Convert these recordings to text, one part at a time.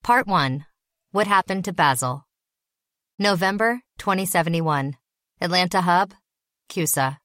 Part 1. What Happened to Basil. November 2071. Atlanta Hub, CUSA.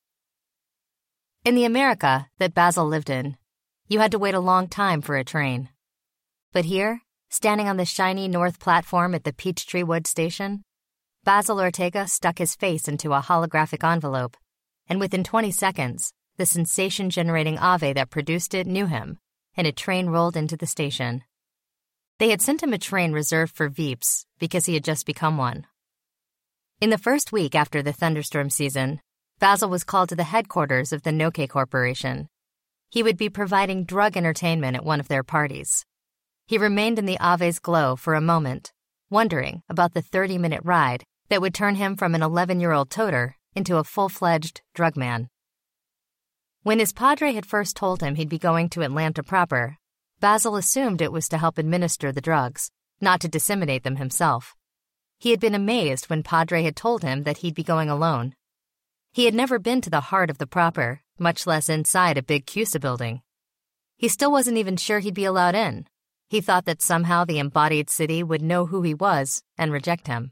In the America that Basil lived in, you had to wait a long time for a train. But here, standing on the shiny north platform at the Peachtree Wood station, Basil Ortega stuck his face into a holographic envelope, and within 20 seconds, the sensation-generating Ave that produced it knew him, and a train rolled into the station. They had sent him a train reserved for Veeps because he had just become one. In the first week after the thunderstorm season, Basil was called to the headquarters of the Noke Corporation. He would be providing drug entertainment at one of their parties. He remained in the Ave's glow for a moment, wondering about the 30-minute ride that would turn him from an 11-year-old toter into a full-fledged drug man. When his padre had first told him he'd be going to Atlanta proper, Basil assumed it was to help administer the drugs, not to disseminate them himself. He had been amazed when Padre had told him that he'd be going alone. He had never been to the heart of the proper, much less inside a big CUSA building. He still wasn't even sure he'd be allowed in. He thought that somehow the embodied city would know who he was and reject him.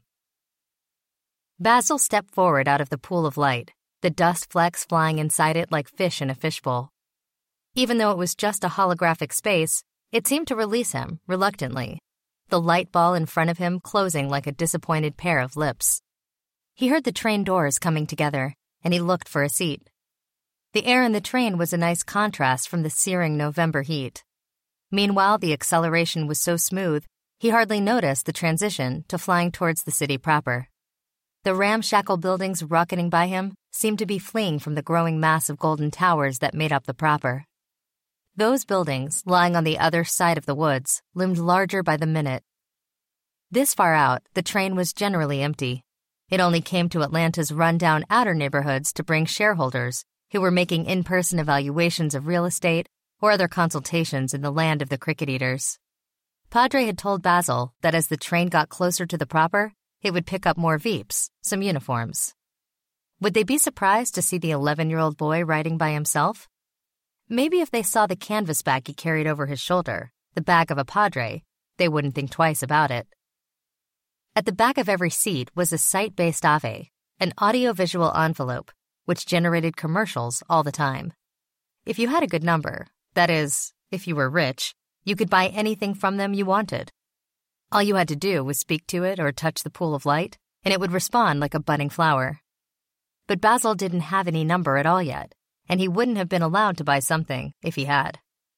Basil stepped forward out of the pool of light, the dust flecks flying inside it like fish in a fishbowl. Even though it was just a holographic space, it seemed to release him, reluctantly, the light ball in front of him closing like a disappointed pair of lips. He heard the train doors coming together, and he looked for a seat. The air in the train was a nice contrast from the searing November heat. Meanwhile, the acceleration was so smooth, he hardly noticed the transition to flying towards the city proper. The ramshackle buildings rocketing by him seemed to be fleeing from the growing mass of golden towers that made up the proper. Those buildings, lying on the other side of the woods, loomed larger by the minute. This far out, the train was generally empty. It only came to Atlanta's run-down outer neighborhoods to bring shareholders who were making in-person evaluations of real estate or other consultations in the land of the cricket eaters. Padre had told Basil that as the train got closer to the proper, it would pick up more Veeps, some uniforms. Would they be surprised to see the 11-year-old boy riding by himself? Maybe if they saw the canvas bag he carried over his shoulder, the bag of a padre, they wouldn't think twice about it. At the back of every seat was a site-based Ave, an audio-visual envelope, which generated commercials all the time. If you had a good number, that is, if you were rich, you could buy anything from them you wanted. All you had to do was speak to it or touch the pool of light, and it would respond like a budding flower. But Basil didn't have any number at all yet, and he wouldn't have been allowed to buy something if he had.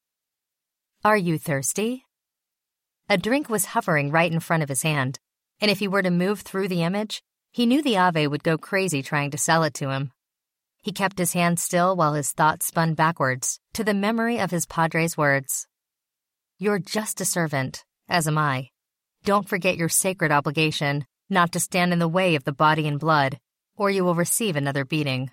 Are you thirsty? A drink was hovering right in front of his hand, and if he were to move through the image, he knew the Ave would go crazy trying to sell it to him. He kept his hand still while his thoughts spun backwards to the memory of his padre's words. You're just a servant, as am I. Don't forget your sacred obligation not to stand in the way of the body and blood, or you will receive another beating.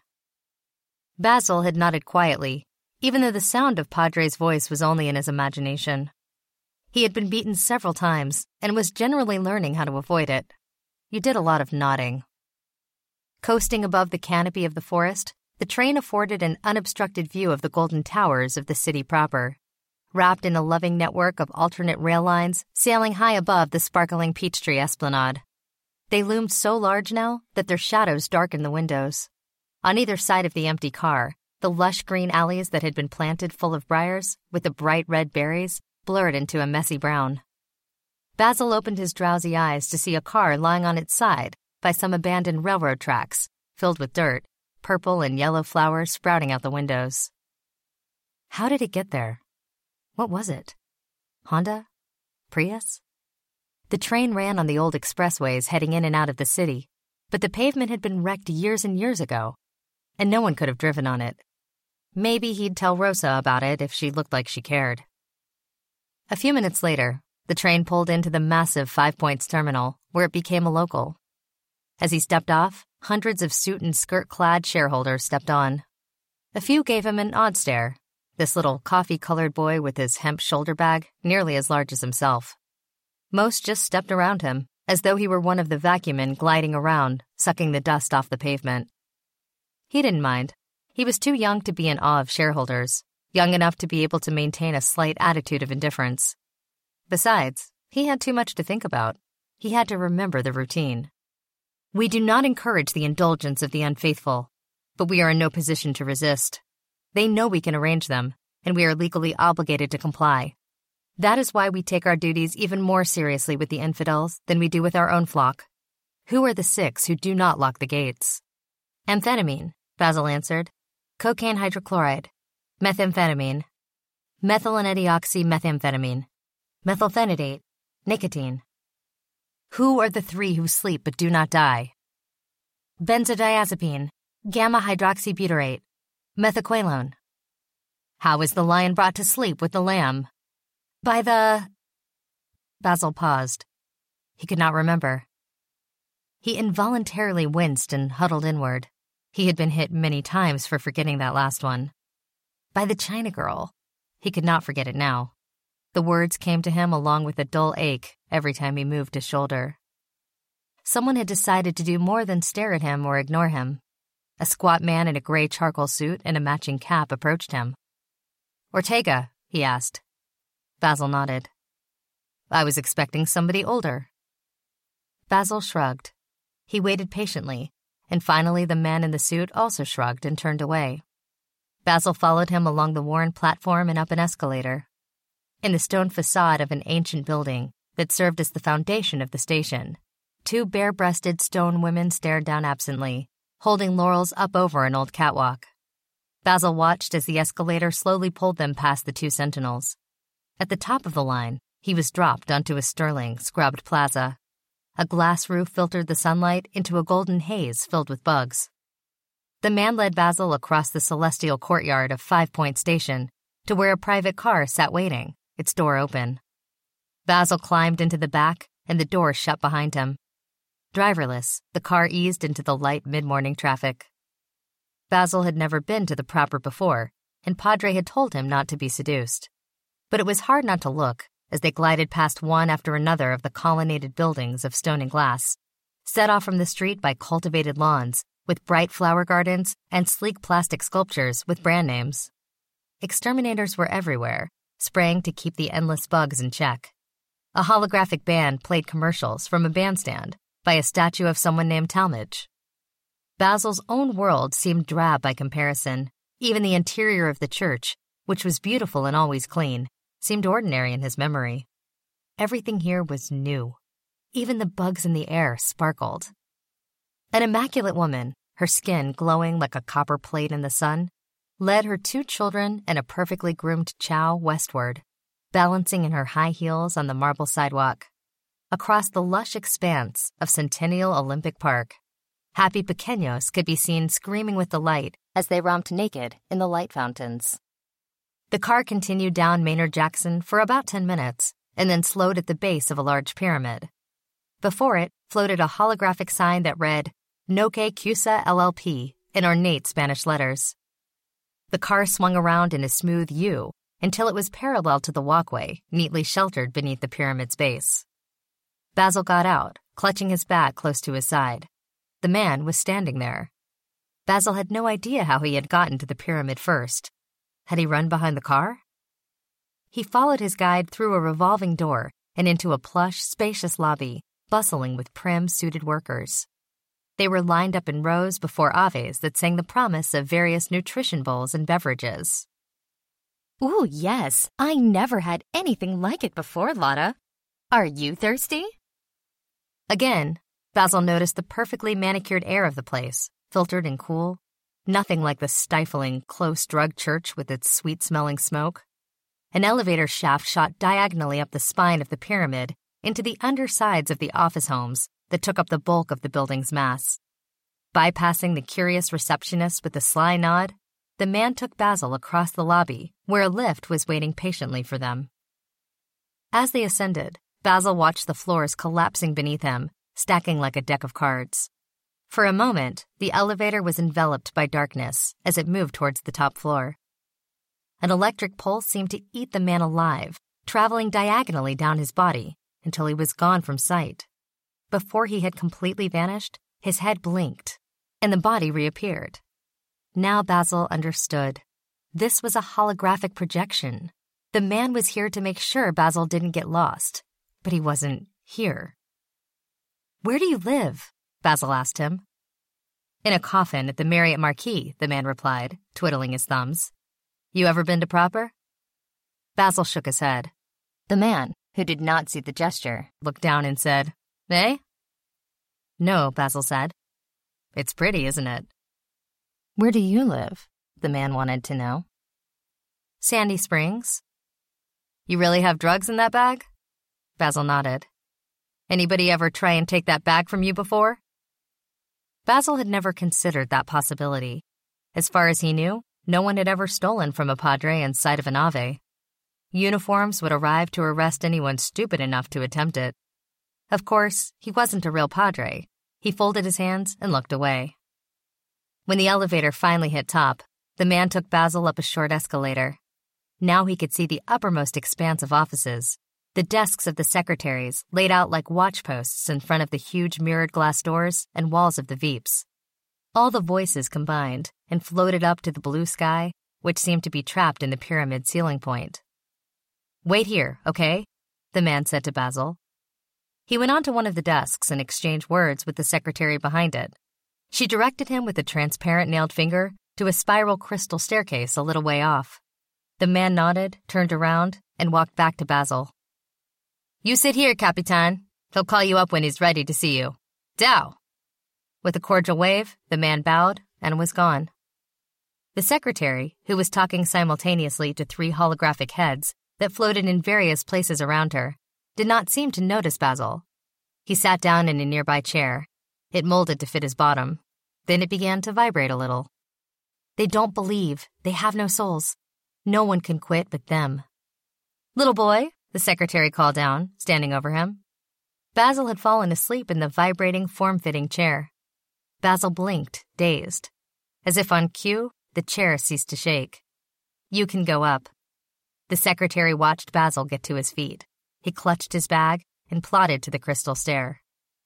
Basil had nodded quietly, even though the sound of Padre's voice was only in his imagination. He had been beaten several times and was generally learning how to avoid it. You did a lot of nodding. Coasting above the canopy of the forest, the train afforded an unobstructed view of the golden towers of the city proper, wrapped in a loving network of alternate rail lines sailing high above the sparkling Peachtree Esplanade. They loomed so large now that their shadows darkened the windows. On either side of the empty car, the lush green alleys that had been planted full of briars, with the bright red berries, blurred into a messy brown. Basil opened his drowsy eyes to see a car lying on its side by some abandoned railroad tracks, filled with dirt, purple and yellow flowers sprouting out the windows. How did it get there? What was it? Honda? Prius? The train ran on the old expressways heading in and out of the city, but the pavement had been wrecked years and years ago, and no one could have driven on it. Maybe he'd tell Rosa about it if she looked like she cared. A few minutes later, the train pulled into the massive Five Points terminal, where it became a local. As he stepped off, hundreds of suit and skirt-clad shareholders stepped on. A few gave him an odd stare, this little coffee-colored boy with his hemp shoulder bag nearly as large as himself. Most just stepped around him, as though he were one of the vacuummen gliding around, sucking the dust off the pavement. He didn't mind. He was too young to be in awe of shareholders, young enough to be able to maintain a slight attitude of indifference. Besides, He had too much to think about. He had to remember the routine. We do not encourage the indulgence of the unfaithful, but we are in no position to resist. They know we can arrange them, and we are legally obligated to comply. That is why we take our duties even more seriously with the infidels than we do with our own flock. Who are the 6 who do not lock the gates? Amphetamine, Basil answered. Cocaine hydrochloride. Methamphetamine. Methylenedioxymethamphetamine. Methylphenidate. Nicotine. Who are the 3 who sleep but do not die? Benzodiazepine. Gamma-hydroxybutyrate. Methaqualone. How is the lion brought to sleep with the lamb? By the... Basil paused. He could not remember. He involuntarily winced and huddled inward. He had been hit many times for forgetting that last one. By the China girl. He could not forget it now. The words came to him along with a dull ache every time he moved his shoulder. Someone had decided to do more than stare at him or ignore him. A squat man in a gray charcoal suit and a matching cap approached him. Ortega, he asked. Basil nodded. I was expecting somebody older. Basil shrugged. He waited patiently, and finally the man in the suit also shrugged and turned away. Basil followed him along the worn platform and up an escalator. In the stone facade of an ancient building that served as the foundation of the station, 2 bare-breasted stone women stared down absently, holding laurels up over an old catwalk. Basil watched as the escalator slowly pulled them past the 2 sentinels. At the top of the line, he was dropped onto a sterling, scrubbed plaza. A glass roof filtered the sunlight into a golden haze filled with bugs. The man led Basil across the celestial courtyard of 5 Point Station to where a private car sat waiting, its door open. Basil climbed into the back, and the door shut behind him. Driverless, the car eased into the light mid-morning traffic. Basil had never been to the proper before, and Padre had told him not to be seduced. But it was hard not to look as they glided past one after another of the colonnaded buildings of stone and glass, set off from the street by cultivated lawns with bright flower gardens and sleek plastic sculptures with brand names. Exterminators were everywhere, spraying to keep the endless bugs in check. A holographic band played commercials from a bandstand by a statue of someone named Talmadge. Basil's own world seemed drab by comparison. Even the interior of the church, which was beautiful and always clean, seemed ordinary in his memory. Everything here was new. Even the bugs in the air sparkled. An immaculate woman, her skin glowing like a copper plate in the sun, led her 2 children and a perfectly groomed chow westward, balancing in her high heels on the marble sidewalk. Across the lush expanse of Centennial Olympic Park, happy pequeños could be seen screaming with delight as they romped naked in the light fountains. The car continued down Maynard Jackson for about 10 minutes and then slowed at the base of a large pyramid. Before it floated a holographic sign that read, Noque Cusa LLP in ornate Spanish letters. The car swung around in a smooth U until it was parallel to the walkway, neatly sheltered beneath the pyramid's base. Basil got out, clutching his bag close to his side. The man was standing there. Basil had no idea how he had gotten to the pyramid first. Had he run behind the car? He followed his guide through a revolving door and into a plush, spacious lobby, bustling with prim, suited workers. They were lined up in rows before aves that sang the promise of various nutrition bowls and beverages. Ooh, yes, I never had anything like it before, Lotta. Are you thirsty? Again, Basil noticed the perfectly manicured air of the place, filtered and cool. Nothing like the stifling, close-drug church with its sweet-smelling smoke. An elevator shaft shot diagonally up the spine of the pyramid into the undersides of the office homes that took up the bulk of the building's mass. Bypassing the curious receptionist with a sly nod, the man took Basil across the lobby, where a lift was waiting patiently for them. As they ascended, Basil watched the floors collapsing beneath him, stacking like a deck of cards. For a moment, the elevator was enveloped by darkness as it moved towards the top floor. An electric pulse seemed to eat the man alive, traveling diagonally down his body until he was gone from sight. Before he had completely vanished, his head blinked, and the body reappeared. Now Basil understood. This was a holographic projection. The man was here to make sure Basil didn't get lost, but he wasn't here. "Where do you live?" Basil asked him. "In a coffin at the Marriott Marquis," the man replied, twiddling his thumbs. "You ever been to Proper?" Basil shook his head. The man, who did not see the gesture, looked down and said, "Eh?" "No," Basil said. "It's pretty, isn't it?" "Where do you live?" the man wanted to know. "Sandy Springs." "You really have drugs in that bag?" Basil nodded. "Anybody ever try and take that bag from you before?" Basil had never considered that possibility. As far as he knew, no one had ever stolen from a padre in sight of an Ave. Uniforms would arrive to arrest anyone stupid enough to attempt it. Of course, he wasn't a real padre. He folded his hands and looked away. When the elevator finally hit top, the man took Basil up a short escalator. Now he could see the uppermost expanse of offices, the desks of the secretaries laid out like watchposts in front of the huge mirrored glass doors and walls of the VIPs. All the voices combined and floated up to the blue sky, which seemed to be trapped in the pyramid ceiling point. "Wait here, okay?" the man said to Basil. He went on to one of the desks and exchanged words with the secretary behind it. She directed him with a transparent nailed finger to a spiral crystal staircase a little way off. The man nodded, turned around, and walked back to Basil. "You sit here, Capitan. He'll call you up when he's ready to see you. Dow!" With a cordial wave, the man bowed and was gone. The secretary, who was talking simultaneously to 3 holographic heads that floated in various places around her, did not seem to notice Basil. He sat down in a nearby chair. It molded to fit his bottom. Then it began to vibrate a little. "They don't believe. They have no souls. No one can quit but them." "Little boy," the secretary called down, standing over him. Basil had fallen asleep in the vibrating, form-fitting chair. Basil blinked, dazed. As if on cue, the chair ceased to shake. "You can go up." The secretary watched Basil get to his feet. He clutched his bag and plodded to the crystal stair.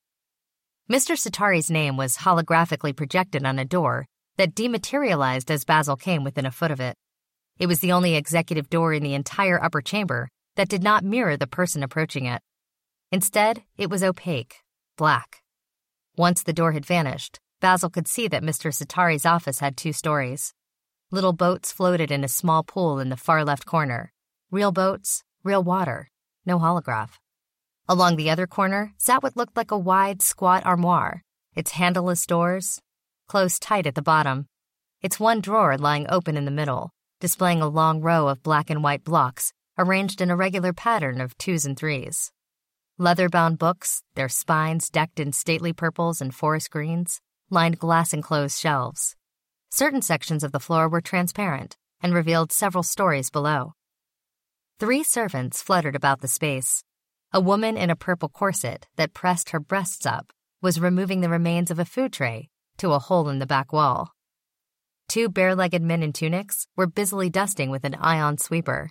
Mr. Sitari's name was holographically projected on a door that dematerialized as Basil came within a foot of it. It was the only executive door in the entire upper chamber that did not mirror the person approaching it. Instead, it was opaque, black. Once the door had vanished, Basil could see that Mr. Sitari's office had 2 stories. Little boats floated in a small pool in the far left corner. Real boats, real water, no holograph. Along the other corner sat what looked like a wide, squat armoire, its handleless doors closed tight at the bottom, its one drawer lying open in the middle, displaying a long row of black and white blocks arranged in a regular pattern of 2s and 3s. Leather-bound books, their spines decked in stately purples and forest greens, lined glass-enclosed shelves. Certain sections of the floor were transparent and revealed several stories below. 3 servants fluttered about the space. A woman in a purple corset that pressed her breasts up was removing the remains of a food tray to a hole in the back wall. 2 bare-legged men in tunics were busily dusting with an ion sweeper.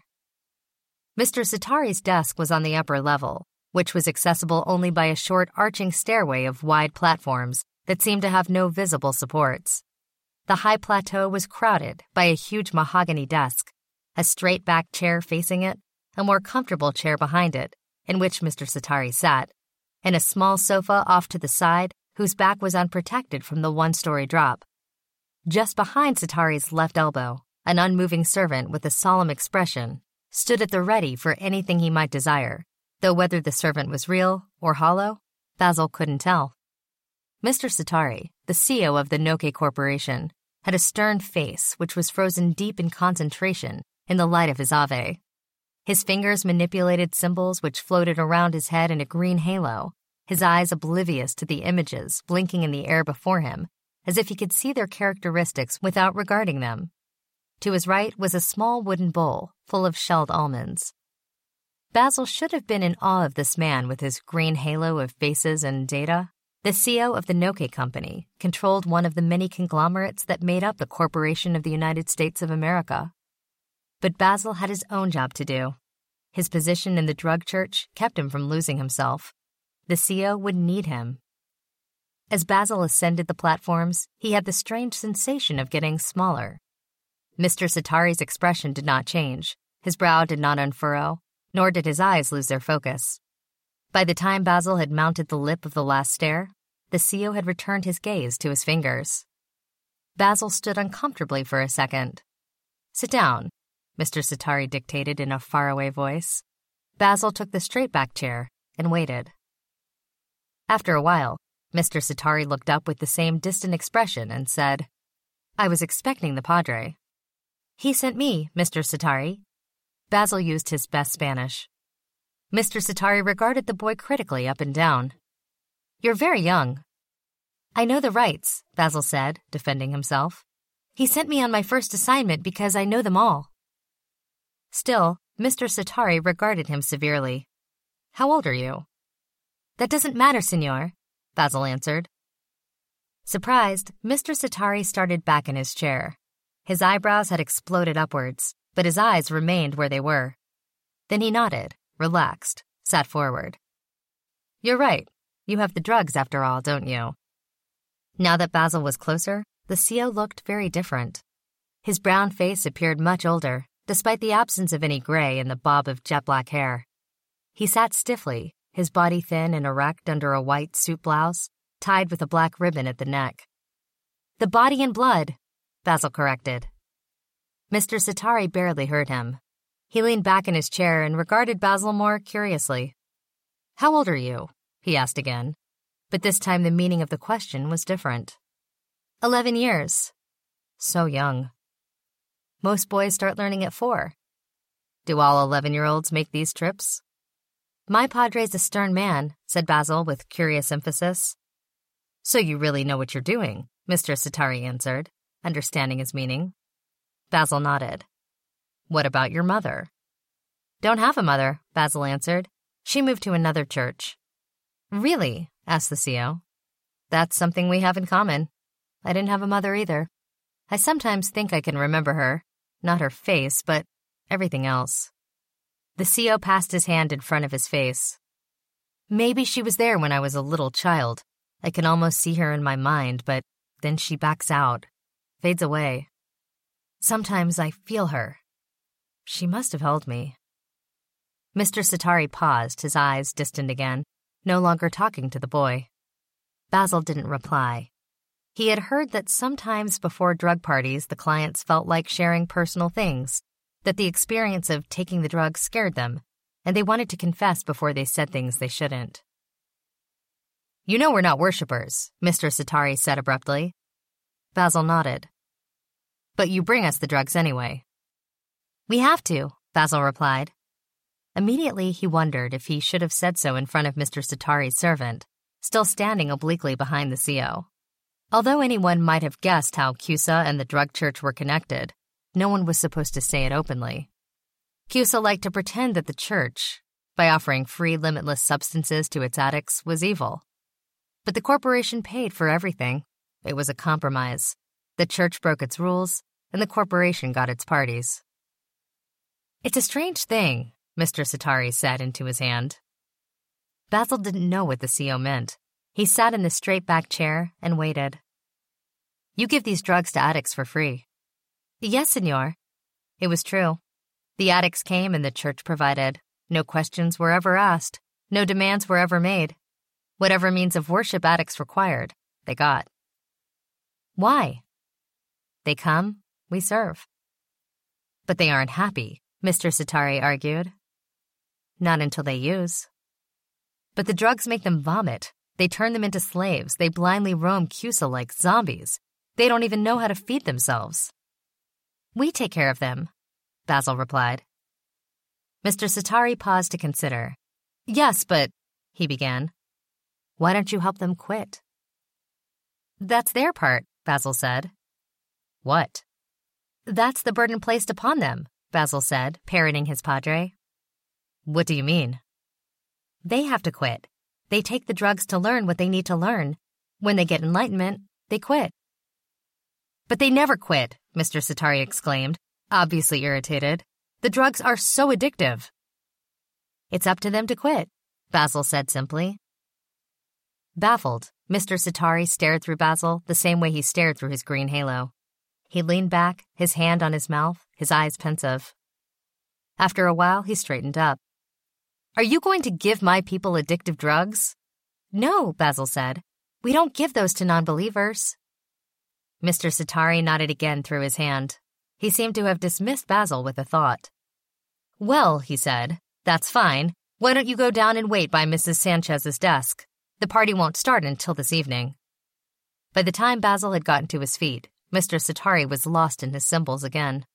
Mr. Sitari's desk was on the upper level, which was accessible only by a short arching stairway of wide platforms that seemed to have no visible supports. The high plateau was crowded by a huge mahogany desk, a straight-backed chair facing it, a more comfortable chair behind it, in which Mr. Sitari sat, and a small sofa off to the side whose back was unprotected from the 1-story drop. Just behind Sitari's left elbow, an unmoving servant with a solemn expression stood at the ready for anything he might desire, though whether the servant was real or hollow, Basil couldn't tell. Mr. Sitari, the CEO of the Noke Corporation, had a stern face which was frozen deep in concentration in the light of his Ave. His fingers manipulated symbols which floated around his head in a green halo, his eyes oblivious to the images blinking in the air before him, as if he could see their characteristics without regarding them. To his right was a small wooden bowl full of shelled almonds. Basil should have been in awe of this man with his green halo of faces and data. The CEO of the Noke Company controlled one of the many conglomerates that made up the Corporation of the United States of America. But Basil had his own job to do. His position in the drug church kept him from losing himself. The CEO would need him. As Basil ascended the platforms, he had the strange sensation of getting smaller. Mr. Sitari's expression did not change. His brow did not unfurrow, nor did his eyes lose their focus. By the time Basil had mounted the lip of the last stair, the CEO had returned his gaze to his fingers. Basil stood uncomfortably for a second. "Sit down," Mr. Sitari dictated in a faraway voice. Basil took the straight-back chair and waited. After a while, Mr. Sitari looked up with the same distant expression and said, "I was expecting the Padre." "He sent me, Mr. Sitari." Basil used his best Spanish. Mr. Sitari regarded the boy critically up and down. "You're very young." "I know the rights," Basil said, defending himself. "He sent me on my first assignment because I know them all." Still, Mr. Sitari regarded him severely. "How old are you?" "That doesn't matter, senor," Basil answered. Surprised, Mr. Sitari started back in his chair. His eyebrows had exploded upwards, but his eyes remained where they were. Then he nodded, relaxed, sat forward. "You're right. You have the drugs after all, don't you?" Now that Basil was closer, the CO looked very different. His brown face appeared much older, despite the absence of any gray in the bob of jet-black hair. He sat stiffly, his body thin and erect under a white suit blouse, tied with a black ribbon at the neck. "The body and blood," Basil corrected. Mr. Sitari barely heard him. He leaned back in his chair and regarded Basil more curiously. "How old are you?" he asked again, but this time the meaning of the question was different. 11 years. So young. Most boys start learning at 4. Do all 11-year-olds make these trips? "My padre's a stern man," said Basil with curious emphasis. "So you really know what you're doing," Mr. Sitari answered, understanding his meaning. Basil nodded. "What about your mother?" "Don't have a mother," Basil answered. "She moved to another church." "Really?" asked the CO. "That's something we have in common. I didn't have a mother either. I sometimes think I can remember her, not her face, but everything else." The CO passed his hand in front of his face. "Maybe she was there when I was a little child. I can almost see her in my mind, but then she backs out, fades away. Sometimes I feel her. She must have held me." Mr. Sitari paused, his eyes distant again, no longer talking to the boy. Basil didn't reply. He had heard that sometimes before drug parties the clients felt like sharing personal things, that the experience of taking the drugs scared them, and they wanted to confess before they said things they shouldn't. "You know we're not worshippers," Mr. Sitari said abruptly. Basil nodded. "But you bring us the drugs anyway." "We have to," Basil replied. Immediately he wondered if he should have said so in front of Mr. Sitari's servant, still standing obliquely behind the CO. Although anyone might have guessed how CUSA and the drug church were connected, no one was supposed to say it openly. CUSA liked to pretend that the church, by offering free limitless substances to its addicts, was evil. But the corporation paid for everything. It was a compromise. The church broke its rules, and the corporation got its parties. "It's a strange thing," Mr. Sitari said into his hand. Basil didn't know what the CO meant. He sat in the straight-back chair and waited. "You give these drugs to addicts for free." "Yes, senor." It was true. The addicts came and the church provided. No questions were ever asked. No demands were ever made. Whatever means of worship addicts required, they got. Why? They come, we serve. But they aren't happy, Mr. Sitari argued. Not until they use. But the drugs make them vomit. They turn them into slaves. They blindly roam CUSA like zombies. They don't even know how to feed themselves. We take care of them, Basil replied. Mr. Sitari paused to consider. Yes, but, he began. Why don't you help them quit? That's their part, Basil said. What? That's the burden placed upon them, Basil said, parroting his padre. What do you mean? They have to quit. They take the drugs to learn what they need to learn. When they get enlightenment, they quit. But they never quit, Mr. Sitari exclaimed, obviously irritated. The drugs are so addictive. It's up to them to quit, Basil said simply. Baffled, Mr. Sitari stared through Basil the same way he stared through his green halo. He leaned back, his hand on his mouth, his eyes pensive. After a while, he straightened up. Are you going to give my people addictive drugs? No, Basil said. We don't give those to non-believers. Mr. Sitari nodded again through his hand. He seemed to have dismissed Basil with a thought. Well, he said, that's fine. Why don't you go down and wait by Mrs. Sanchez's desk? The party won't start until this evening. By the time Basil had gotten to his feet, Mr. Sitari was lost in his symbols again.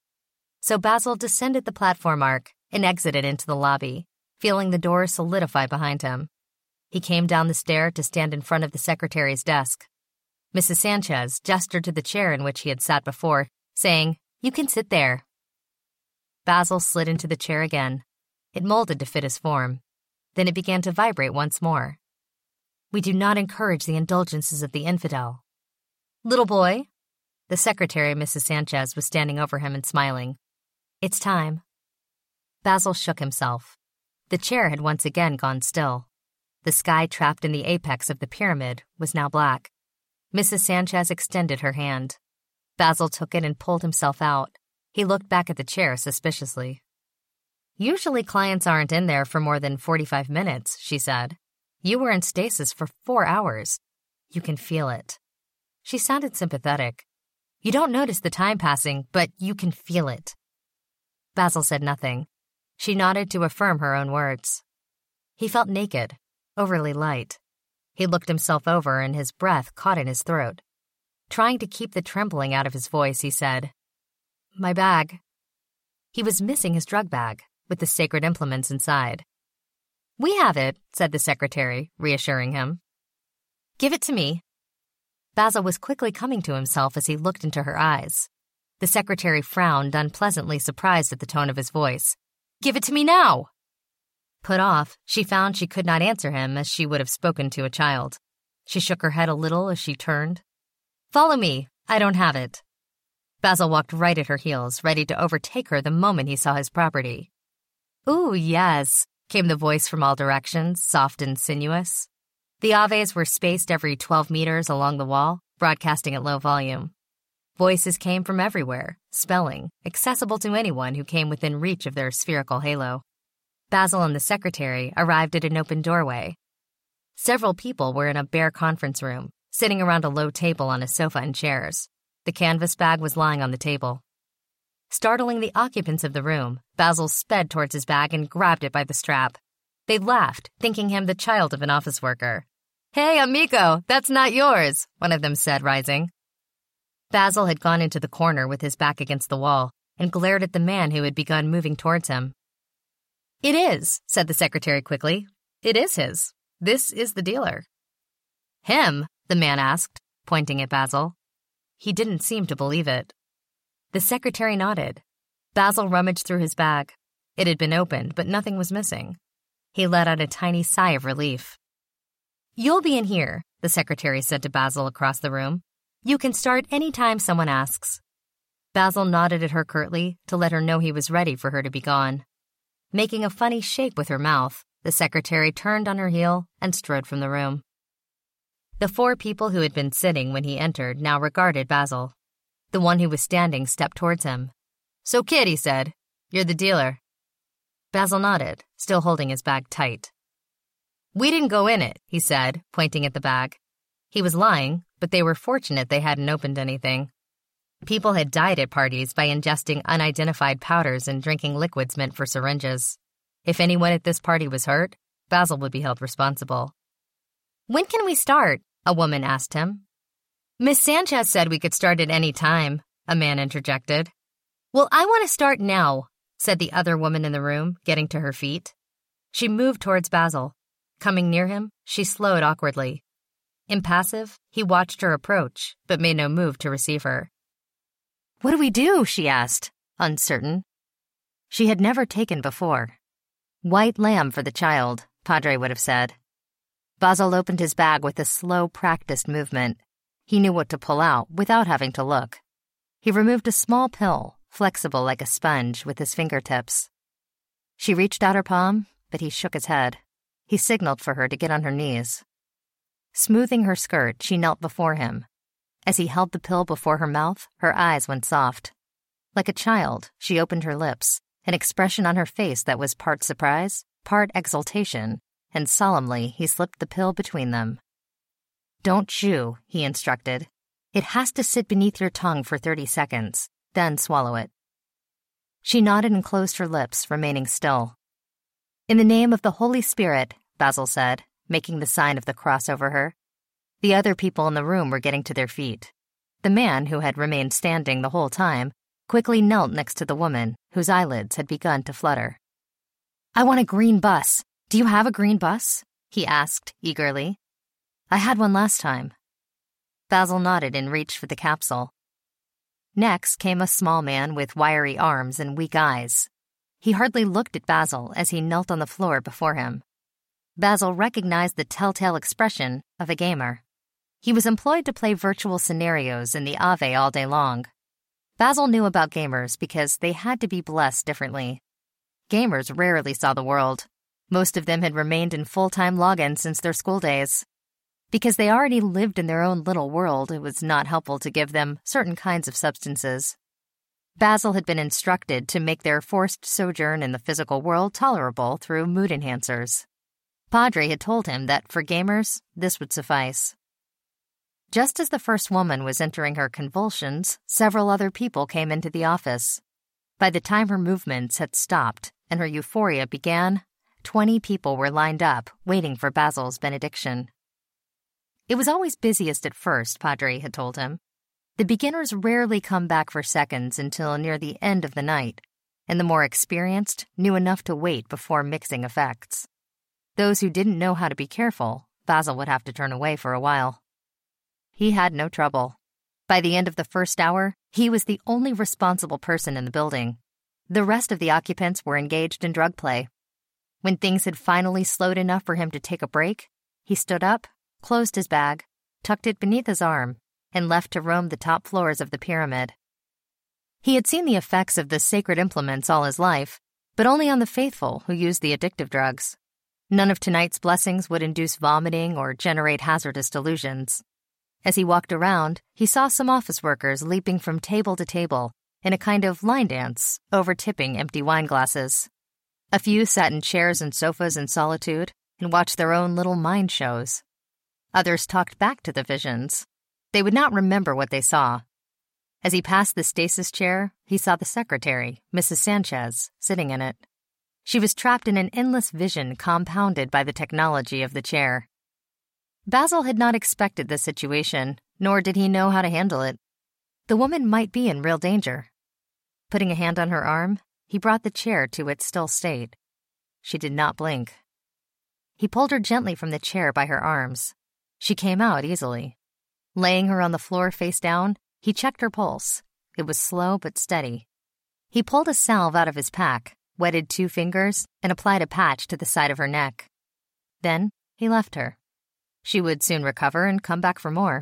So Basil descended the platform arc and exited into the lobby, feeling the door solidify behind him. He came down the stair to stand in front of the secretary's desk. Mrs. Sanchez gestured to the chair in which he had sat before, saying, "You can sit there." Basil slid into the chair again. It molded to fit his form. Then it began to vibrate once more. We do not encourage the indulgences of the infidel. Little boy? The secretary, Mrs. Sanchez, was standing over him and smiling. It's time. Basil shook himself. The chair had once again gone still. The sky trapped in the apex of the pyramid was now black. Mrs. Sanchez extended her hand. Basil took it and pulled himself out. He looked back at the chair suspiciously. Usually clients aren't in there for more than 45 minutes, she said. You were in stasis for 4 hours. You can feel it. She sounded sympathetic. You don't notice the time passing, but you can feel it. Basil said nothing. She nodded to affirm her own words. He felt naked, overly light. He looked himself over and his breath caught in his throat. Trying to keep the trembling out of his voice, he said, My bag. He was missing his drug bag, with the sacred implements inside. We have it, said the secretary, reassuring him. Give it to me. Basil was quickly coming to himself as he looked into her eyes. The secretary frowned, unpleasantly surprised at the tone of his voice. Give it to me now! Put off, she found she could not answer him as she would have spoken to a child. She shook her head a little as she turned. Follow me, I don't have it. Basil walked right at her heels, ready to overtake her the moment he saw his property. Ooh, yes, came the voice from all directions, soft and sinuous. The Aves were spaced every 12 meters along the wall, broadcasting at low volume. Voices came from everywhere, spelling, accessible to anyone who came within reach of their spherical halo. Basil and the secretary arrived at an open doorway. Several people were in a bare conference room, sitting around a low table on a sofa and chairs. The canvas bag was lying on the table. Startling the occupants of the room, Basil sped towards his bag and grabbed it by the strap. They laughed, thinking him the child of an office worker. Hey, amigo, that's not yours, one of them said, rising. Basil had gone into the corner with his back against the wall and glared at the man who had begun moving towards him. It is, said the secretary quickly. It is his. This is the dealer. Him? The man asked, pointing at Basil. He didn't seem to believe it. The secretary nodded. Basil rummaged through his bag. It had been opened, but nothing was missing. He let out a tiny sigh of relief. You'll be in here, the secretary said to Basil across the room. You can start any time someone asks. Basil nodded at her curtly to let her know he was ready for her to be gone. Making a funny shape with her mouth, the secretary turned on her heel and strode from the room. The 4 people who had been sitting when he entered now regarded Basil. The one who was standing stepped towards him. So, kid, he said, you're the dealer. Basil nodded, still holding his bag tight. We didn't go in it, he said, pointing at the bag. He was lying, but they were fortunate they hadn't opened anything. People had died at parties by ingesting unidentified powders and drinking liquids meant for syringes. If anyone at this party was hurt, Basil would be held responsible. When can we start? A woman asked him. Miss Sanchez said we could start at any time, a man interjected. Well, I want to start now, said the other woman in the room, getting to her feet. She moved towards Basil. Coming near him, she slowed awkwardly. Impassive, he watched her approach, but made no move to receive her. What do we do? She asked, uncertain. She had never taken before. White lamb for the child, Padre would have said. Basil opened his bag with a slow, practiced movement. He knew what to pull out without having to look. He removed a small pill, flexible like a sponge, with his fingertips. She reached out her palm, but he shook his head. He signaled for her to get on her knees. Smoothing her skirt, she knelt before him. As he held the pill before her mouth, her eyes went soft. Like a child, she opened her lips, an expression on her face that was part surprise, part exultation, and solemnly he slipped the pill between them. "Don't chew," he instructed. "It has to sit beneath your tongue for 30 seconds, then swallow it." She nodded and closed her lips, remaining still. "In the name of the Holy Spirit," Basil said, making the sign of the cross over her. The other people in the room were getting to their feet. The man, who had remained standing the whole time, quickly knelt next to the woman, whose eyelids had begun to flutter. "I want a green bus. Do you have a green bus?" he asked eagerly. "I had one last time." Basil nodded and reached for the capsule. Next came a small man with wiry arms and weak eyes. He hardly looked at Basil as he knelt on the floor before him. Basil recognized the telltale expression of a gamer. He was employed to play virtual scenarios in the Ave all day long. Basil knew about gamers because they had to be blessed differently. Gamers rarely saw the world. Most of them had remained in full-time login since their school days. Because they already lived in their own little world, it was not helpful to give them certain kinds of substances. Basil had been instructed to make their forced sojourn in the physical world tolerable through mood enhancers. Padre had told him that for gamers, this would suffice. Just as the first woman was entering her convulsions, several other people came into the office. By the time her movements had stopped and her euphoria began, 20 people were lined up, waiting for Basil's benediction. It was always busiest at first, Padre had told him. The beginners rarely come back for seconds until near the end of the night, and the more experienced knew enough to wait before mixing effects. Those who didn't know how to be careful, Basil would have to turn away for a while. He had no trouble. By the end of the first hour, he was the only responsible person in the building. The rest of the occupants were engaged in drug play. When things had finally slowed enough for him to take a break, he stood up, closed his bag, tucked it beneath his arm, and left to roam the top floors of the pyramid. He had seen the effects of the sacred implements all his life, but only on the faithful who used the addictive drugs. None of tonight's blessings would induce vomiting or generate hazardous delusions. As he walked around, he saw some office workers leaping from table to table in a kind of line dance, over-tipping empty wine glasses. A few sat in chairs and sofas in solitude and watched their own little mind shows. Others talked back to the visions. They would not remember what they saw. As he passed the stasis chair, he saw the secretary, Mrs. Sanchez, sitting in it. She was trapped in an endless vision compounded by the technology of the chair. Basil had not expected this situation, nor did he know how to handle it. The woman might be in real danger. Putting a hand on her arm, he brought the chair to its still state. She did not blink. He pulled her gently from the chair by her arms. She came out easily. Laying her on the floor face down, he checked her pulse. It was slow but steady. He pulled a salve out of his pack, wetted 2 fingers, and applied a patch to the side of her neck. Then he left her. She would soon recover and come back for more.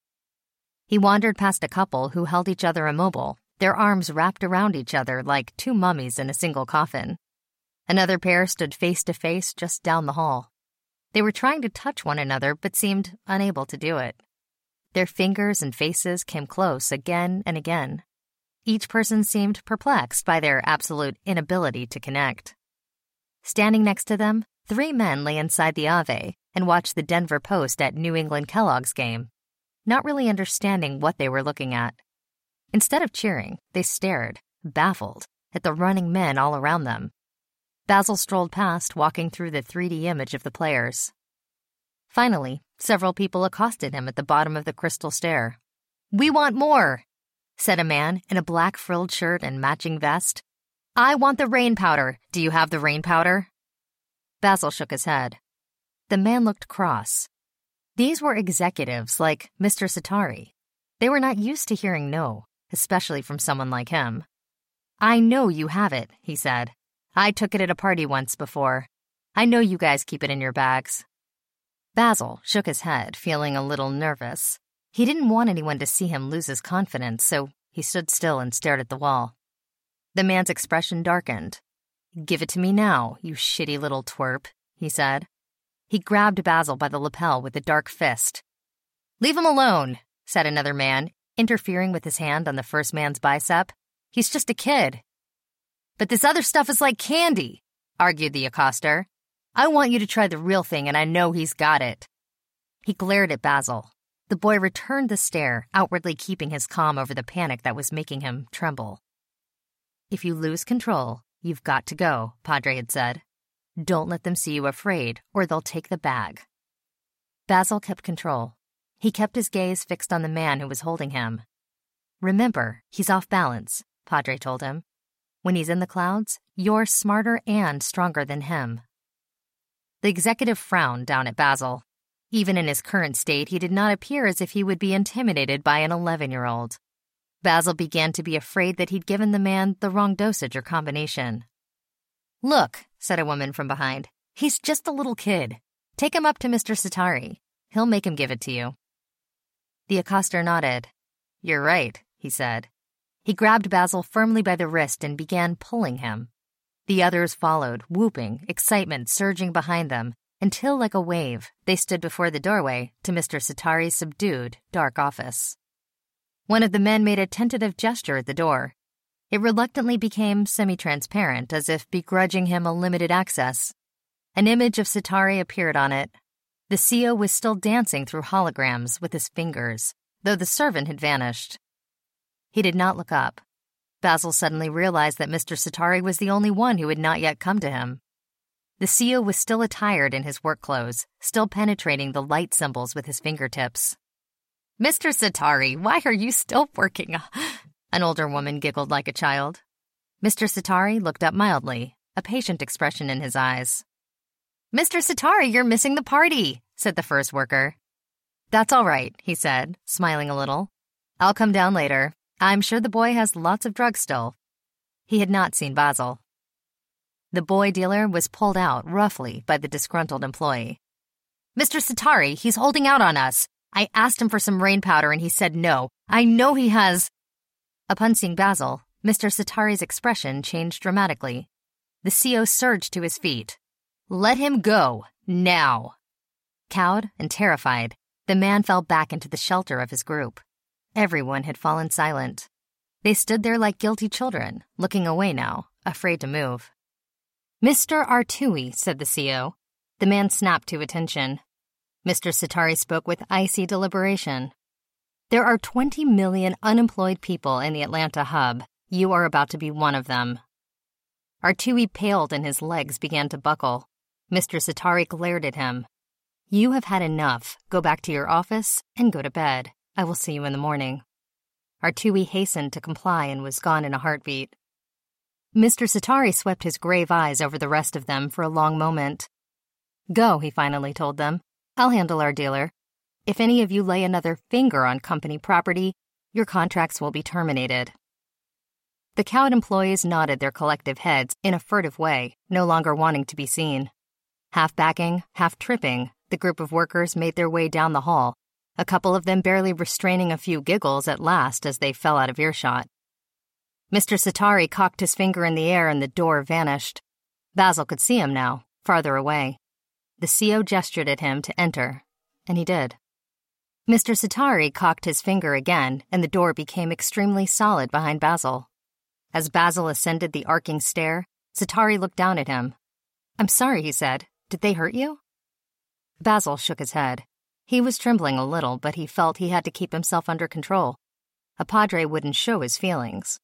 He wandered past a couple who held each other immobile, their arms wrapped around each other like 2 mummies in a single coffin. Another pair stood face to face just down the hall. They were trying to touch one another but seemed unable to do it. Their fingers and faces came close again and again. Each person seemed perplexed by their absolute inability to connect. Standing next to them, 3 men lay inside the Ave and watched the Denver Post at New England Kellogg's game, not really understanding what they were looking at. Instead of cheering, they stared, baffled, at the running men all around them. Basil strolled past, walking through the 3D image of the players. Finally, several people accosted him at the bottom of the crystal stair. "We want more," said a man in a black frilled shirt and matching vest. "I want the rain powder. Do you have the rain powder?" Basil shook his head. The man looked cross. These were executives like Mr. Satari. They were not used to hearing no, especially from someone like him. "I know you have it," he said. "I took it at a party once before. I know you guys keep it in your bags." Basil shook his head, feeling a little nervous. He didn't want anyone to see him lose his confidence, so he stood still and stared at the wall. The man's expression darkened. "Give it to me now, you shitty little twerp," he said. He grabbed Basil by the lapel with a dark fist. "Leave him alone," said another man, interfering with his hand on the first man's bicep. "He's just a kid." But this other stuff is like candy, argued the accoster. I want you to try the real thing, and I know he's got it. He glared at Basil. The boy returned the stare, outwardly keeping his calm over the panic that was making him tremble. If you lose control, you've got to go, Padre had said. Don't let them see you afraid, or they'll take the bag. Basil kept control. He kept his gaze fixed on the man who was holding him. Remember, he's off balance, Padre told him. When he's in the clouds, you're smarter and stronger than him. The executive frowned down at Basil. Even in his current state, he did not appear as if he would be intimidated by an 11-year-old. Basil began to be afraid that he'd given the man the wrong dosage or combination. Look, said a woman from behind, he's just a little kid. Take him up to Mr. Sitari. He'll make him give it to you. The accoster nodded. You're right, he said. He grabbed Basil firmly by the wrist and began pulling him. The others followed, whooping, excitement surging behind them, until, like a wave, they stood before the doorway to Mr. Sitari's subdued, dark office. One of the men made a tentative gesture at the door. It reluctantly became semi-transparent, as if begrudging him a limited access. An image of Sitari appeared on it. The CEO was still dancing through holograms with his fingers, though the servant had vanished. He did not look up. Basil suddenly realized that Mr. Sitari was the only one who had not yet come to him. The CEO was still attired in his work clothes, still penetrating the light symbols with his fingertips. Mr. Sitari, why are you still working? An older woman giggled like a child. Mr. Sitari looked up mildly, a patient expression in his eyes. Mr. Sitari, you're missing the party, said the first worker. That's all right, he said, smiling a little. I'll come down later. I'm sure the boy has lots of drugs still. He had not seen Basil. The boy dealer was pulled out roughly by the disgruntled employee. Mr. Sitari, he's holding out on us. I asked him for some rain powder and he said no. I know he has. Upon seeing Basil, Mr. Sitari's expression changed dramatically. The CEO surged to his feet. Let him go, now. Cowed and terrified, the man fell back into the shelter of his group. Everyone had fallen silent. They stood there like guilty children, looking away now, afraid to move. Mr. Artui, said the CEO. The man snapped to attention. Mr. Sitari spoke with icy deliberation. There are 20 million unemployed people in the Atlanta hub. You are about to be one of them. Artui paled and his legs began to buckle. Mr. Sitari glared at him. You have had enough. Go back to your office and go to bed. I will see you in the morning. Artui hastened to comply and was gone in a heartbeat. Mr. Sitari swept his grave eyes over the rest of them for a long moment. Go, he finally told them. I'll handle our dealer. If any of you lay another finger on company property, your contracts will be terminated. The cowed employees nodded their collective heads in a furtive way, no longer wanting to be seen. Half backing, half tripping, the group of workers made their way down the hall, a couple of them barely restraining a few giggles at last as they fell out of earshot. Mr. Sitari cocked his finger in the air and the door vanished. Basil could see him now, farther away. The CEO gestured at him to enter, and he did. Mr. Sitari cocked his finger again, and the door became extremely solid behind Basil. As Basil ascended the arcing stair, Sitari looked down at him. I'm sorry, he said. Did they hurt you? Basil shook his head. He was trembling a little, but he felt he had to keep himself under control. A padre wouldn't show his feelings.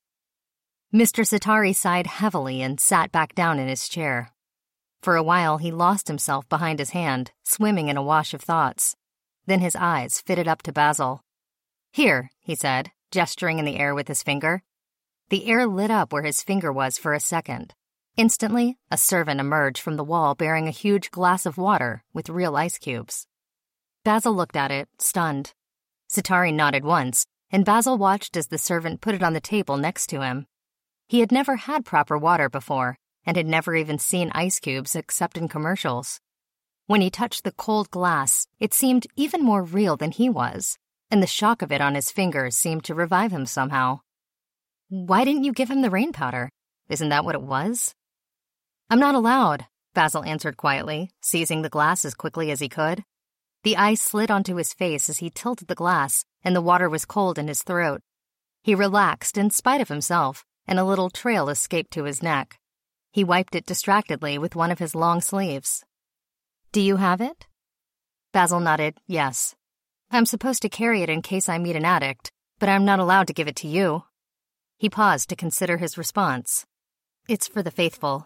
Mr. Sitari sighed heavily and sat back down in his chair. For a while, he lost himself behind his hand, swimming in a wash of thoughts. Then his eyes fitted up to Basil. Here, he said, gesturing in the air with his finger. The air lit up where his finger was for a second. Instantly, a servant emerged from the wall bearing a huge glass of water with real ice cubes. Basil looked at it, stunned. Sitari nodded once, and Basil watched as the servant put it on the table next to him. He had never had proper water before, and had never even seen ice cubes except in commercials. When he touched the cold glass, it seemed even more real than he was, and the shock of it on his fingers seemed to revive him somehow. Why didn't you give him the rain powder? Isn't that what it was? I'm not allowed, Basil answered quietly, seizing the glass as quickly as he could. The ice slid onto his face as he tilted the glass, and the water was cold in his throat. He relaxed in spite of himself, and a little trail escaped to his neck. He wiped it distractedly with one of his long sleeves. "Do you have it?" Basil nodded, yes. "I'm supposed to carry it in case I meet an addict, but I'm not allowed to give it to you." He paused to consider his response. "It's for the faithful."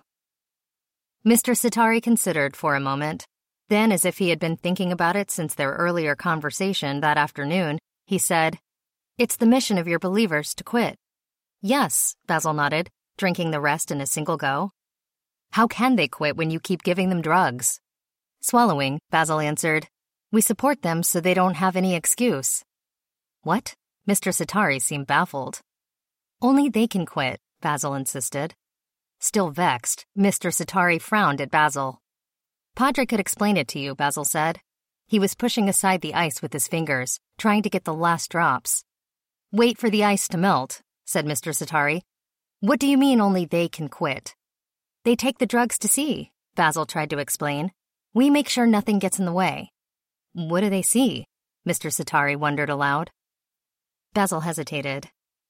Mr. Sitari considered for a moment. Then, as if he had been thinking about it since their earlier conversation that afternoon, he said, "It's the mission of your believers to quit." "Yes," Basil nodded, drinking the rest in a single go. "How can they quit when you keep giving them drugs?" Swallowing, Basil answered, "We support them so they don't have any excuse." "What?" Mr. Sitari seemed baffled. "Only they can quit," Basil insisted. Still vexed, Mr. Sitari frowned at Basil. "Padre could explain it to you," Basil said. He was pushing aside the ice with his fingers, trying to get the last drops. "Wait for the ice to melt," said Mr. Sitari. "What do you mean only they can quit?" "They take the drugs to see," Basil tried to explain. "We make sure nothing gets in the way." "What do they see?" Mr. Sitari wondered aloud. Basil hesitated.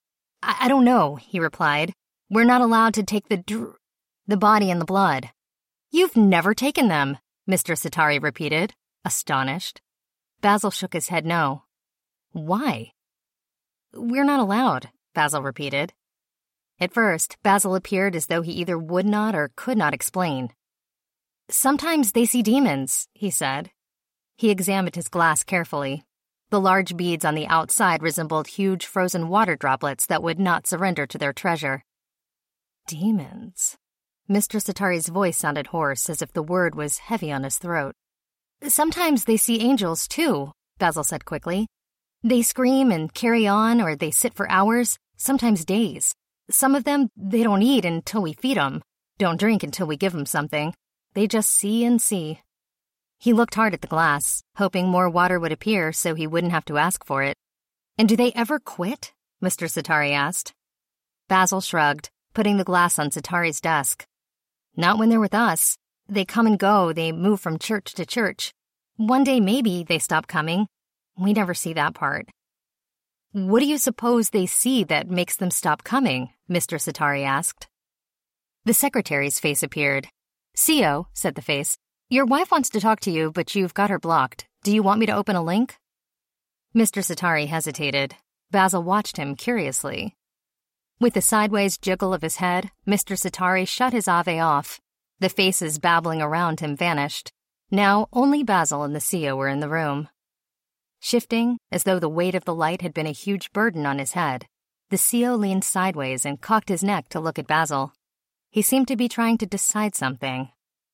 I don't know," he replied. "We're not allowed to take the body and the blood." "You've never taken them," Mr. Sitari repeated, astonished. Basil shook his head no. "Why?" "We're not allowed," Basil repeated. At first, Basil appeared as though he either would not or could not explain. "Sometimes they see demons," he said. He examined his glass carefully. The large beads on the outside resembled huge frozen water droplets that would not surrender to their treasure. "Demons." Mr. Sitari's voice sounded hoarse, as if the word was heavy on his throat. "Sometimes they see angels, too," Basil said quickly. "They scream and carry on, or they sit for hours, sometimes days. Some of them, they don't eat until we feed them, don't drink until we give them something. They just see and see." He looked hard at the glass, hoping more water would appear so he wouldn't have to ask for it. "And do they ever quit?" Mr. Sitari asked. Basil shrugged, putting the glass on Sitari's desk. "Not when they're with us. They come and go, they move from church to church. One day maybe they stop coming. We never see that part." "What do you suppose they see that makes them stop coming?" Mr. Sitari asked. The secretary's face appeared. "CO," said the face, "your wife wants to talk to you, but you've got her blocked. Do you want me to open a link?" Mr. Sitari hesitated. Basil watched him curiously. With a sideways jiggle of his head, Mr. Sitari shut his Ave off. The faces babbling around him vanished. Now only Basil and the CO were in the room. Shifting, as though the weight of the light had been a huge burden on his head, the CO leaned sideways and cocked his neck to look at Basil. He seemed to be trying to decide something.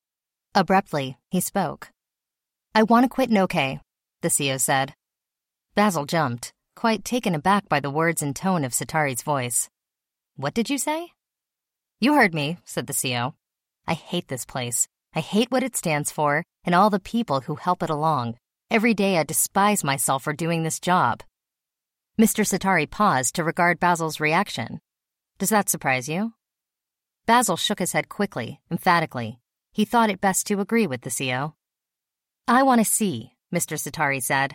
Abruptly, he spoke. "I want to quit Noke," the CO said. Basil jumped, quite taken aback by the words and tone of Sitari's voice. "What did you say?" "You heard me," said the CO. "I hate this place. I hate what it stands for and all the people who help it along. Every day I despise myself for doing this job." Mr. Sitari paused to regard Basil's reaction. "Does that surprise you?" Basil shook his head quickly, emphatically. He thought it best to agree with the CO. "I want to see," Mr. Sitari said.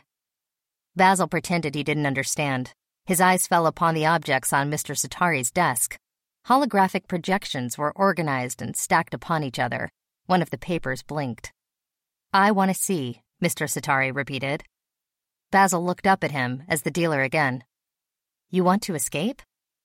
Basil pretended he didn't understand. His eyes fell upon the objects on Mr. Sitari's desk. Holographic projections were organized and stacked upon each other. One of the papers blinked. "I want to see," Mr. Sitari repeated. Basil looked up at him as the dealer again. "You want to escape?"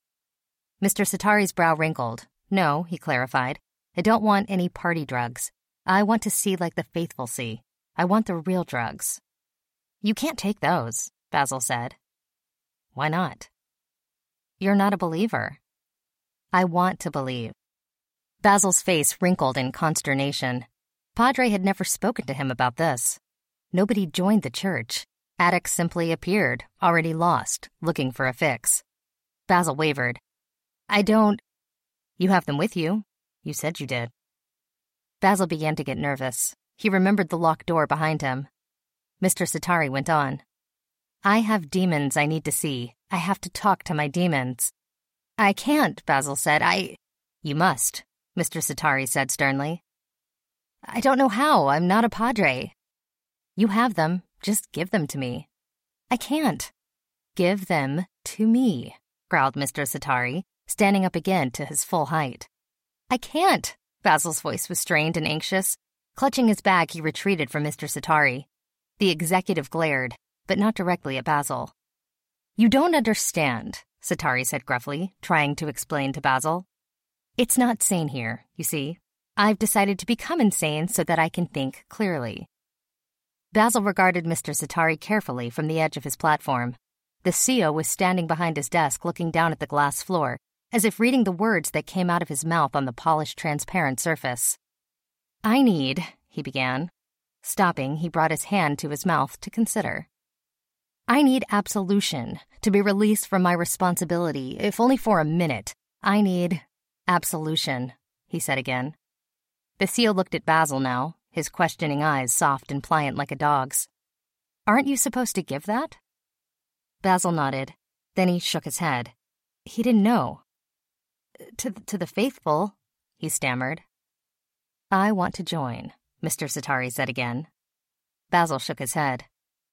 Mr. Sitari's brow wrinkled. "No," he clarified. "I don't want any party drugs. I want to see like the faithful see. I want the real drugs." "You can't take those," Basil said. "Why not?" "You're not a believer." "I want to believe." Basil's face wrinkled in consternation. Padre had never spoken to him about this. Nobody joined the church. Addicts simply appeared, already lost, looking for a fix. Basil wavered. "I don't—" "You have them with you. You said you did." Basil began to get nervous. He remembered the locked door behind him. Mr. Sitari went on. "I have demons I need to see. I have to talk to my demons." "I can't," Basil said. "You must," Mr. Sitari said sternly. "I don't know how. I'm not a padre." "You have them. Just give them to me." "I can't." "Give them to me," growled Mr. Sitari, standing up again to his full height. "I can't." Basil's voice was strained and anxious. Clutching his bag, he retreated from Mr. Sitari. The executive glared, but not directly at Basil. "You don't understand," Sitari said gruffly, trying to explain to Basil. "It's not sane here, you see. I've decided to become insane so that I can think clearly." Basil regarded Mr. Sitari carefully from the edge of his platform. The CEO was standing behind his desk looking down at the glass floor, as if reading the words that came out of his mouth on the polished, transparent surface. "I need," he began. Stopping, he brought his hand to his mouth to consider. "I need absolution, to be released from my responsibility, if only for a minute. I need absolution," he said again. The CEO looked at Basil now, his questioning eyes soft and pliant like a dog's. "Aren't you supposed to give that?" Basil nodded. Then he shook his head. He didn't know. To the faithful," he stammered. "I want to join," Mr. Sitari said again. Basil shook his head.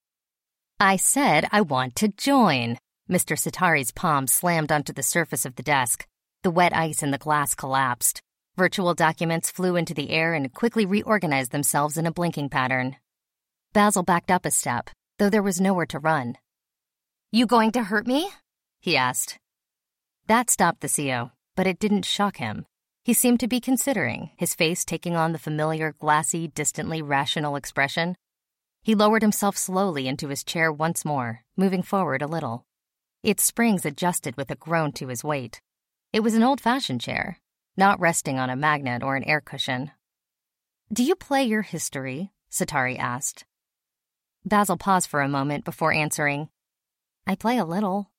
"I said I want to join." Mr. Sitari's palm slammed onto the surface of the desk. The wet ice in the glass collapsed. Virtual documents flew into the air and quickly reorganized themselves in a blinking pattern. Basil backed up a step, though there was nowhere to run. "You going to hurt me?" he asked. That stopped the CEO, but it didn't shock him. He seemed to be considering, his face taking on the familiar, glassy, distantly rational expression. He lowered himself slowly into his chair once more, moving forward a little. Its springs adjusted with a groan to his weight. It was an old-fashioned chair, not resting on a magnet or an air cushion. "Do you play your history?" Sitari asked. Basil paused for a moment before answering, "I play a little."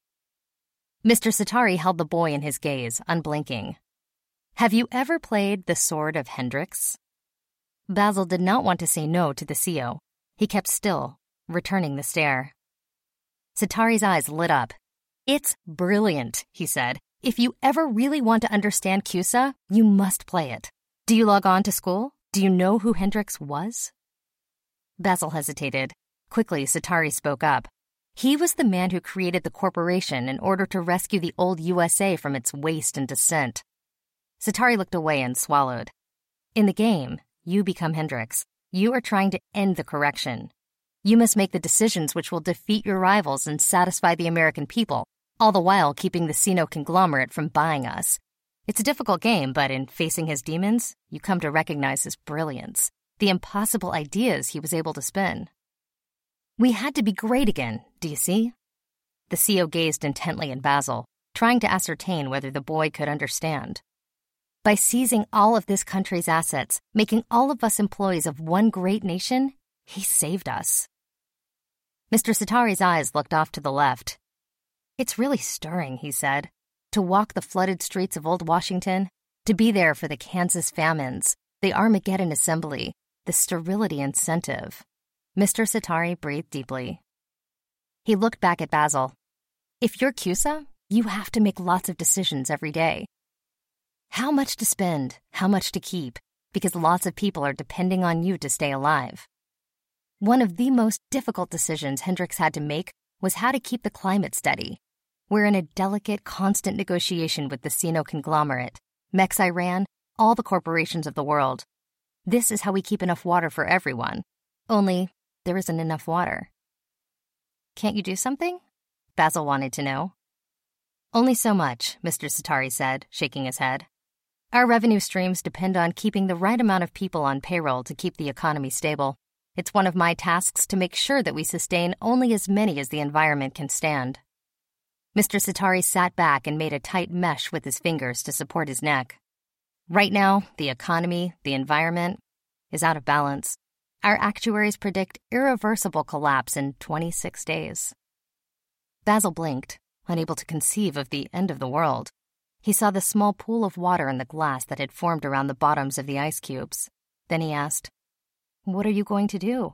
Mr. Sitari held the boy in his gaze, unblinking. "Have you ever played The Sword of Hendrix?" Basil did not want to say no to the CEO. He kept still, returning the stare. Sitari's eyes lit up. "It's brilliant," he said. "If you ever really want to understand CUSA, you must play it. Do you log on to school? Do you know who Hendrix was?" Basil hesitated. Quickly, Sitari spoke up. He was the man who created the corporation in order to rescue the old USA from its waste and descent. Sitari looked away and swallowed. "In the game, you become Hendrix. You are trying to end the correction. You must make the decisions which will defeat your rivals and satisfy the American people, all the while keeping the Sino conglomerate from buying us. It's a difficult game, but in facing his demons, you come to recognize his brilliance, the impossible ideas he was able to spin. We had to be great again, do you see?" The CEO gazed intently at Basil, trying to ascertain whether the boy could understand. "By seizing all of this country's assets, making all of us employees of one great nation, he saved us." Mr. Sitari's eyes looked off to the left. "It's really stirring," he said, "to walk the flooded streets of Old Washington, to be there for the Kansas famines, the Armageddon Assembly, the sterility incentive." Mr. Sitari breathed deeply. He looked back at Basil. "If you're CUSA, you have to make lots of decisions every day. How much to spend, how much to keep, because lots of people are depending on you to stay alive. One of the most difficult decisions Hendrix had to make was how to keep the climate steady. We're in a delicate, constant negotiation with the Sino conglomerate, Mex Iran, all the corporations of the world. This is how we keep enough water for everyone. Only, there isn't enough water." "Can't you do something?" Basil wanted to know. "Only so much," Mr. Sitari said, shaking his head. "Our revenue streams depend on keeping the right amount of people on payroll to keep the economy stable. It's one of my tasks to make sure that we sustain only as many as the environment can stand." Mr. Sitari sat back and made a tight mesh with his fingers to support his neck. "Right now, the economy, the environment, is out of balance. Our actuaries predict irreversible collapse in 26 days. Basil blinked, unable to conceive of the end of the world. He saw the small pool of water in the glass that had formed around the bottoms of the ice cubes. Then he asked, "What are you going to do?"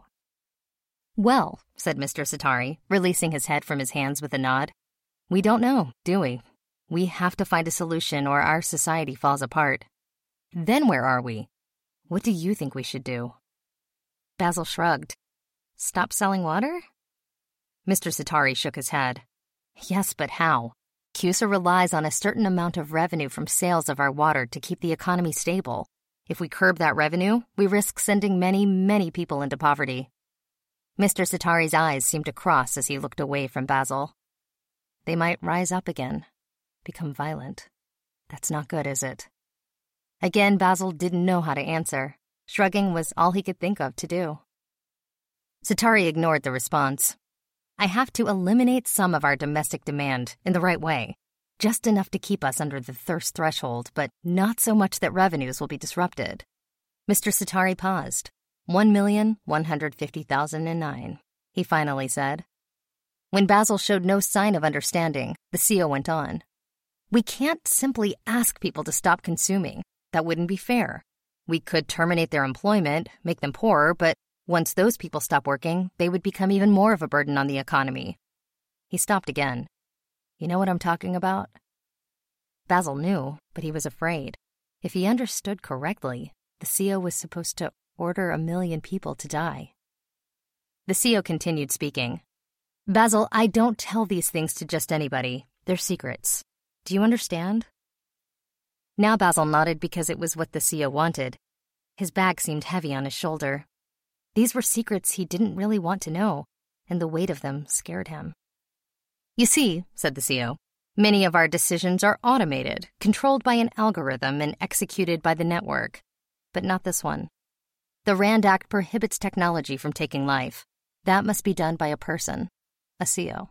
"Well," said Mr. Sitari, releasing his head from his hands with a nod, "we don't know, do we? We have to find a solution or our society falls apart. Then where are we? What do you think we should do?" Basil shrugged. "Stop selling water?" Mr. Sitari shook his head. "Yes, but how? CUSA relies on a certain amount of revenue from sales of our water to keep the economy stable. If we curb that revenue, we risk sending many, many people into poverty. Mr. Satari's eyes seemed to cross as he looked away from Basil. They might rise up again, become violent. That's not good, is it? Again, Basil didn't know how to answer. Shrugging was all he could think of to do. Satari ignored the response. I have to eliminate some of our domestic demand in the right way, just enough to keep us under the thirst threshold, but not so much that revenues will be disrupted. Mr. Satari paused. 1,150,009, he finally said. When Basil showed no sign of understanding, the CEO went on. We can't simply ask people to stop consuming. That wouldn't be fair. We could terminate their employment, make them poorer, but once those people stop working, they would become even more of a burden on the economy. He stopped again. You know what I'm talking about? Basil knew, but he was afraid. If he understood correctly, the CEO was supposed to order 1 million people to die. The CEO continued speaking. Basil, I don't tell these things to just anybody. They're secrets. Do you understand? Now Basil nodded because it was what the CEO wanted. His bag seemed heavy on his shoulder. These were secrets he didn't really want to know, and the weight of them scared him. You see, said the CEO, many of our decisions are automated, controlled by an algorithm and executed by the network. But not this one. The RAND Act prohibits technology from taking life. That must be done by a person, a CEO.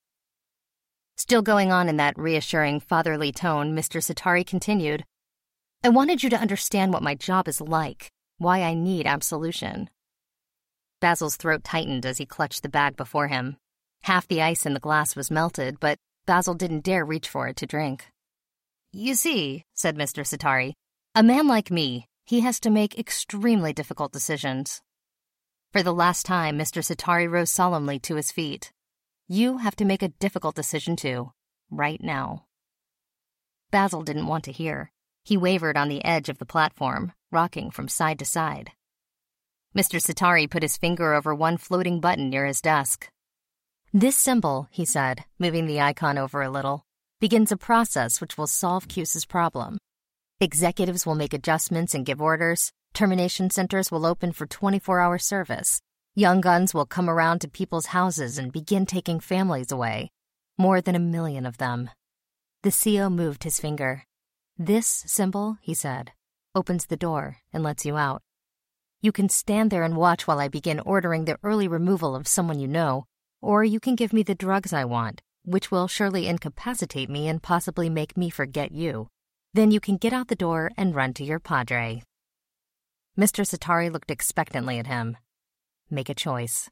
Still going on in that reassuring, fatherly tone, Mr. Satari continued, I wanted you to understand what my job is like, why I need absolution. Basil's throat tightened as he clutched the bag before him. Half the ice in the glass was melted, but Basil didn't dare reach for it to drink. You see, said Mr. Satari, a man like me, he has to make extremely difficult decisions. For the last time, Mr. Satari rose solemnly to his feet. You have to make a difficult decision too, right now. Basil didn't want to hear. He wavered on the edge of the platform, rocking from side to side. Mr. Satari put his finger over one floating button near his desk. This symbol, he said, moving the icon over a little, begins a process which will solve CUSA's problem. Executives will make adjustments and give orders. Termination centers will open for 24-hour service. Young guns will come around to people's houses and begin taking families away. More than 1 million of them. The CEO moved his finger. This symbol, he said, opens the door and lets you out. You can stand there and watch while I begin ordering the early removal of someone you know, or you can give me the drugs I want, which will surely incapacitate me and possibly make me forget you. Then you can get out the door and run to your padre. Mr. Satari looked expectantly at him. Make a choice.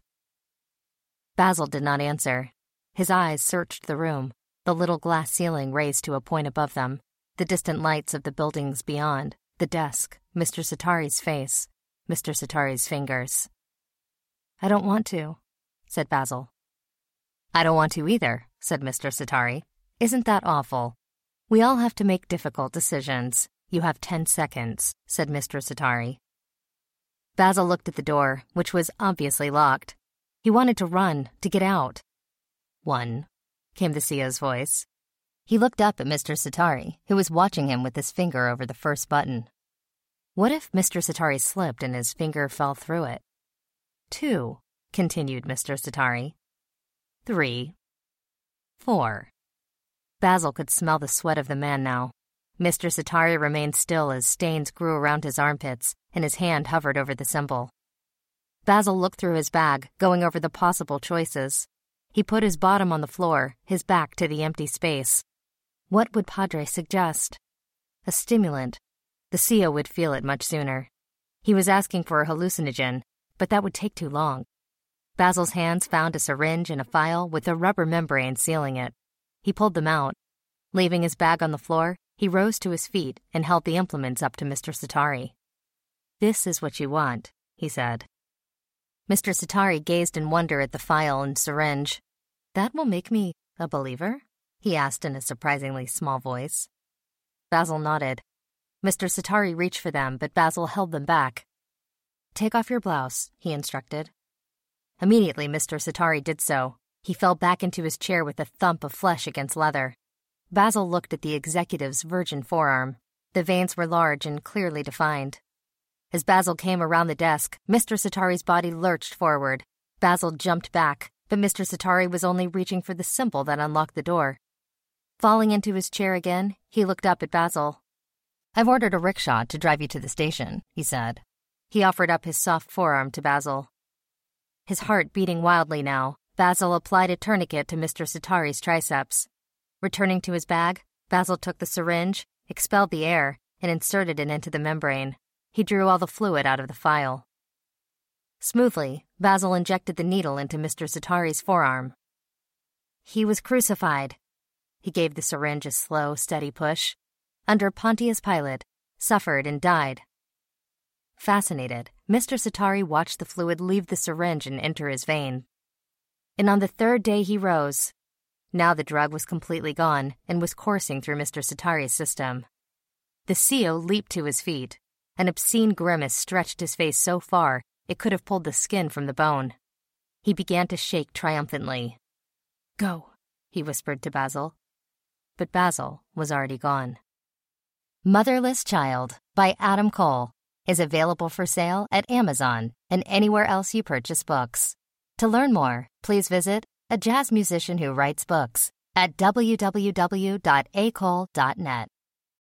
Basil did not answer. His eyes searched the room, the little glass ceiling raised to a point above them, the distant lights of the buildings beyond, the desk, Mr. Satari's face, Mr. Satari's fingers. I don't want to, said Basil. I don't want to either, said Mr. Satari. Isn't that awful? We all have to make difficult decisions. You have 10 seconds, said Mr. Satari. Basil looked at the door, which was obviously locked. He wanted to run, to get out. 1, came the CEO's voice. He looked up at Mr. Satari, who was watching him with his finger over the first button. What if Mr. Satari slipped and his finger fell through it? 2, continued Mr. Satari. 3, 4. Basil could smell the sweat of the man now. Mr. Satari remained still as stains grew around his armpits, and his hand hovered over the symbol. Basil looked through his bag, going over the possible choices. He put his bottom on the floor, his back to the empty space. What would Padre suggest? A stimulant. The CEO would feel it much sooner. He was asking for a hallucinogen, but that would take too long. Basil's hands found a syringe and a phial with a rubber membrane sealing it. He pulled them out. Leaving his bag on the floor, he rose to his feet and held the implements up to Mr. Satari. This is what you want, he said. Mr. Satari gazed in wonder at the phial and syringe. That will make me a believer? He asked in a surprisingly small voice. Basil nodded. Mr. Satari reached for them, but Basil held them back. Take off your blouse, he instructed. Immediately, Mr. Satari did so. He fell back into his chair with a thump of flesh against leather. Basil looked at the executive's virgin forearm. The veins were large and clearly defined. As Basil came around the desk, Mr. Satari's body lurched forward. Basil jumped back, but Mr. Satari was only reaching for the symbol that unlocked the door. Falling into his chair again, he looked up at Basil. "I've ordered a rickshaw to drive you to the station," he said. He offered up his soft forearm to Basil. His heart beating wildly now, Basil applied a tourniquet to Mr. Satari's triceps. Returning to his bag, Basil took the syringe, expelled the air, and inserted it into the membrane. He drew all the fluid out of the phial. Smoothly, Basil injected the needle into Mr. Satari's forearm. He was crucified. He gave the syringe a slow, steady push. Under Pontius Pilate, suffered and died. Fascinated, Mr. Satari watched the fluid leave the syringe and enter his vein. And on the third day he rose. Now the drug was completely gone and was coursing through Mr. Satari's system. The CEO leaped to his feet. An obscene grimace stretched his face so far it could have pulled the skin from the bone. He began to shake triumphantly. "Go," he whispered to Basil. But Basil was already gone. Motherless Child by Adam Cole is available for sale at Amazon and anywhere else you purchase books. To learn more, please visit A Jazz Musician Who Writes Books at www.acole.net.